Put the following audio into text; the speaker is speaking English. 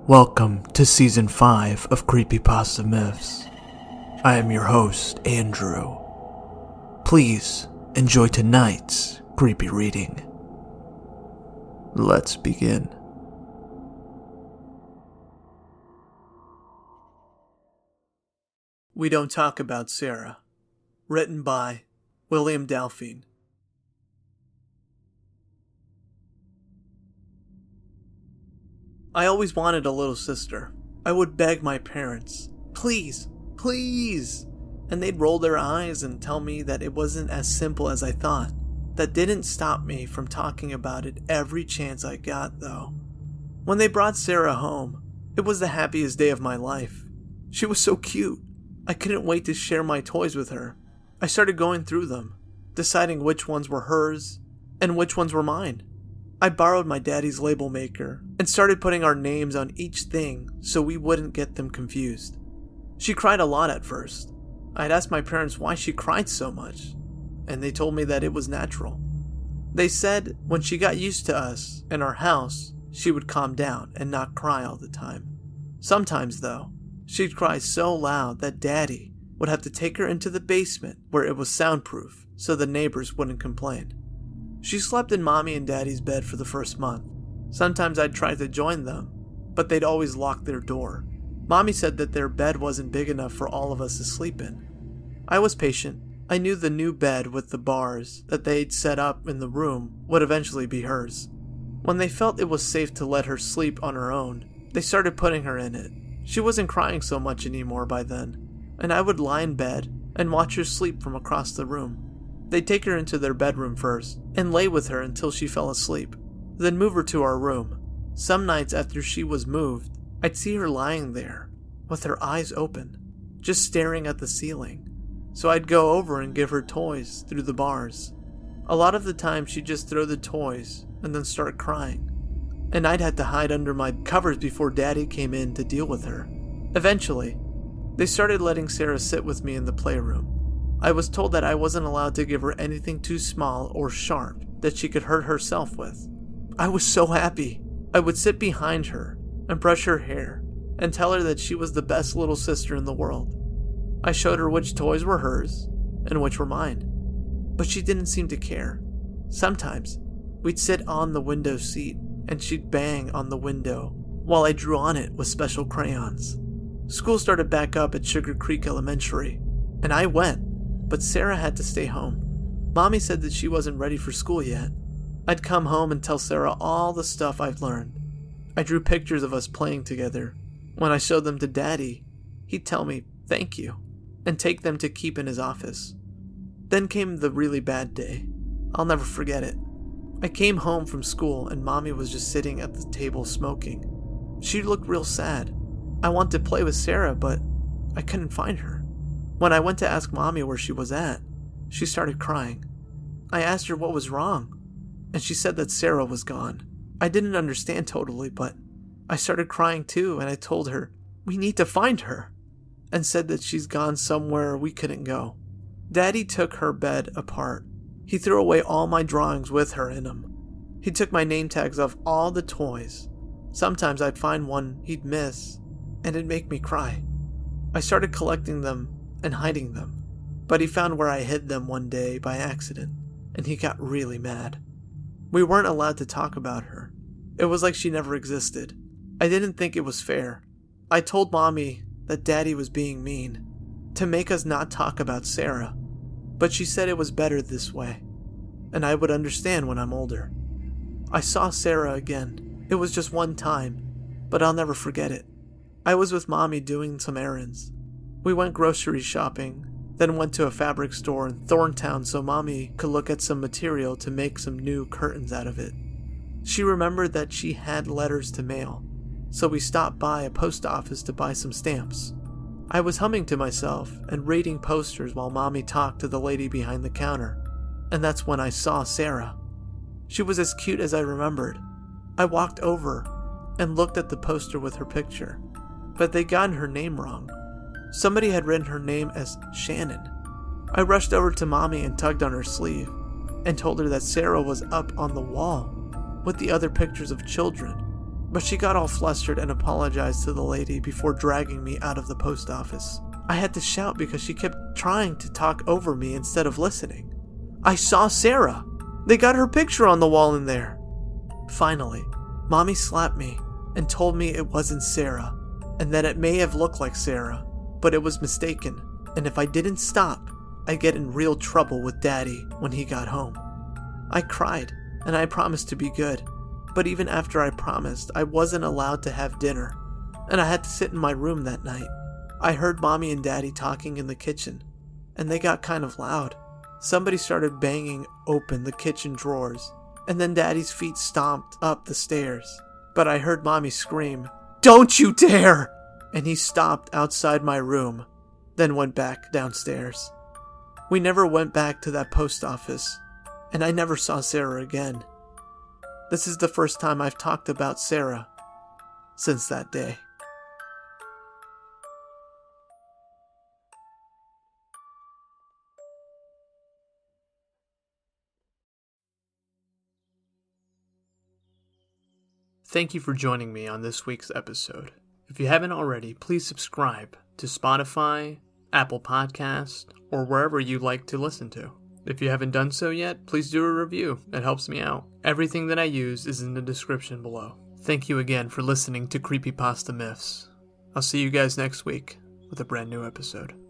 Welcome to Season 5 of Creepypasta Myths. I am your host, Andrew. Please enjoy tonight's creepy reading. Let's begin. We Don't Talk About Sarah. Written by William Delphine. I always wanted a little sister. I would beg my parents, please, please. And they'd roll their eyes and tell me that it wasn't as simple as I thought. That didn't stop me from talking about it every chance I got, though. When they brought Sarah home, it was the happiest day of my life. She was so cute. I couldn't wait to share my toys with her. I started going through them, deciding which ones were hers and which ones were mine. I borrowed my daddy's label maker and started putting our names on each thing so we wouldn't get them confused. She cried a lot at first. I'd asked my parents why she cried so much, and they told me that it was natural. They said when she got used to us and our house, she would calm down and not cry all the time. Sometimes, though, she'd cry so loud that Daddy would have to take her into the basement where it was soundproof so the neighbors wouldn't complain. She slept in Mommy and Daddy's bed for the first month. Sometimes I'd try to join them, but they'd always lock their door. Mommy said that their bed wasn't big enough for all of us to sleep in. I was patient. I knew the new bed with the bars that they'd set up in the room would eventually be hers. When they felt it was safe to let her sleep on her own, they started putting her in it. She wasn't crying so much anymore by then, and I would lie in bed and watch her sleep from across the room. They'd take her into their bedroom first and lay with her until she fell asleep, then move her to our room. Some nights after she was moved, I'd see her lying there with her eyes open, just staring at the ceiling. So I'd go over and give her toys through the bars. A lot of the time she'd just throw the toys and then start crying, and I'd have to hide under my covers before Daddy came in to deal with her. Eventually, they started letting Sarah sit with me in the playroom. I was told that I wasn't allowed to give her anything too small or sharp that she could hurt herself with. I was so happy. I would sit behind her and brush her hair and tell her that she was the best little sister in the world. I showed her which toys were hers and which were mine, but she didn't seem to care. Sometimes we'd sit on the window seat and she'd bang on the window while I drew on it with special crayons. School started back up at Sugar Creek Elementary, and I went. But Sarah had to stay home. Mommy said that she wasn't ready for school yet. I'd come home and tell Sarah all the stuff I've learned. I drew pictures of us playing together. When I showed them to Daddy, he'd tell me thank you and take them to keep in his office. Then came the really bad day. I'll never forget it. I came home from school and Mommy was just sitting at the table smoking. She looked real sad. I wanted to play with Sarah, but I couldn't find her. When I went to ask Mommy where she was at, she started crying. I asked her what was wrong, and she said that Sarah was gone. I didn't understand totally, but I started crying too, and I told her, we need to find her, and said that she's gone somewhere we couldn't go. Daddy took her bed apart. He threw away all my drawings with her in them. He took my name tags off all the toys. Sometimes I'd find one he'd miss, and it'd make me cry. I started collecting them and hiding them, but he found where I hid them one day by accident, and he got really mad. We weren't allowed to talk about her. It was like she never existed. I didn't think it was fair. I told Mommy that Daddy was being mean, to make us not talk about Sarah, but she said it was better this way, and I would understand when I'm older. I saw Sarah again. It was just one time, but I'll never forget it. I was with Mommy doing some errands. We went grocery shopping, then went to a fabric store in Thorntown so Mommy could look at some material to make some new curtains out of it. She remembered that she had letters to mail, so we stopped by a post office to buy some stamps. I was humming to myself and reading posters while Mommy talked to the lady behind the counter, and that's when I saw Sarah. She was as cute as I remembered. I walked over and looked at the poster with her picture, but they'd gotten her name wrong. Somebody had written her name as Shannon. I rushed over to Mommy and tugged on her sleeve and told her that Sarah was up on the wall with the other pictures of children but she got all flustered and apologized to the lady before dragging me out of the post office. I had to shout because she kept trying to talk over me instead of listening. I saw Sarah! They got her picture on the wall in there! Finally, Mommy slapped me and told me it wasn't Sarah, and that it may have looked like Sarah, but it was mistaken, and if I didn't stop, I'd get in real trouble with Daddy when he got home. I cried, and I promised to be good, but even after I promised, I wasn't allowed to have dinner, and I had to sit in my room that night. I heard Mommy and Daddy talking in the kitchen, and they got kind of loud. Somebody started banging open the kitchen drawers, and then Daddy's feet stomped up the stairs. But I heard Mommy scream, "Don't you dare!" And he stopped outside my room, then went back downstairs. We never went back to that post office, and I never saw Sarah again. This is the first time I've talked about Sarah since that day. Thank you for joining me on this week's episode. If you haven't already, please subscribe to Spotify, Apple Podcast, or wherever you like to listen to. If you haven't done so yet, please do a review. It helps me out. Everything that I use is in the description below. Thank you again for listening to Creepypasta Myths. I'll see you guys next week with a brand new episode.